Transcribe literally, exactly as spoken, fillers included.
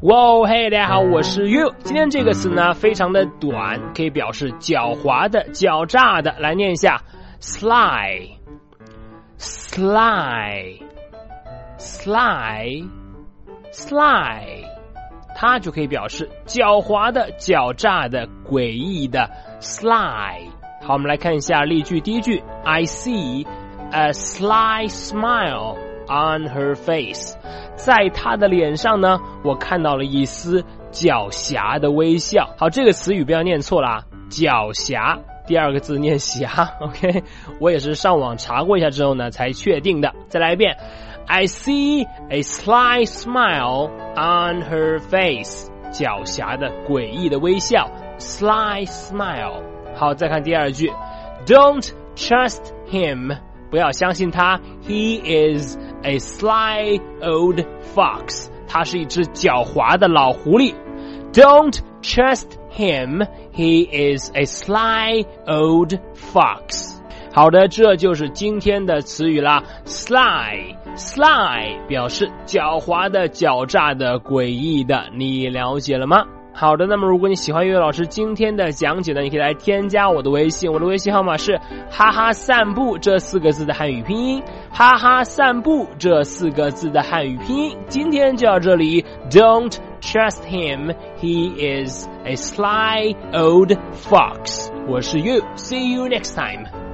哇嘿，大家好，我是 You。今天这个词呢非常的短，可以表示狡猾的、狡诈的。来念一下 sly sly sly sly， 它就可以表示狡猾的、狡诈的、诡异的 sly。 好，我们来看一下例句。第一句 I see a sly smile on her face， 在她的脸上呢，我看到了一丝狡黠的微笑。好，这个词语不要念错啦，狡黠第二个字念侠 OK， 我也是上网查过一下之后呢才确定的。再来一遍 I see a sly smile on her face， 狡黠的诡异的微笑 sly smile。 好，再看第二句 Don't trust him，不要相信他 He is a sly old fox， 他是一只狡猾的老狐狸。 Don't trust him He is a sly old fox。 好的，这就是今天的词语啦。 Sly Sly 表示狡猾的、狡诈的、诡异的，你了解了吗？好的，那么如果你喜欢岳老师今天的讲解呢，你可以来添加我的微信，我的微信号码是哈哈散步这四个字的汉语拼音，哈哈散步这四个字的汉语拼音。今天就到这里。 Don't trust him, he is a sly old fox。 我是 You, see you next time。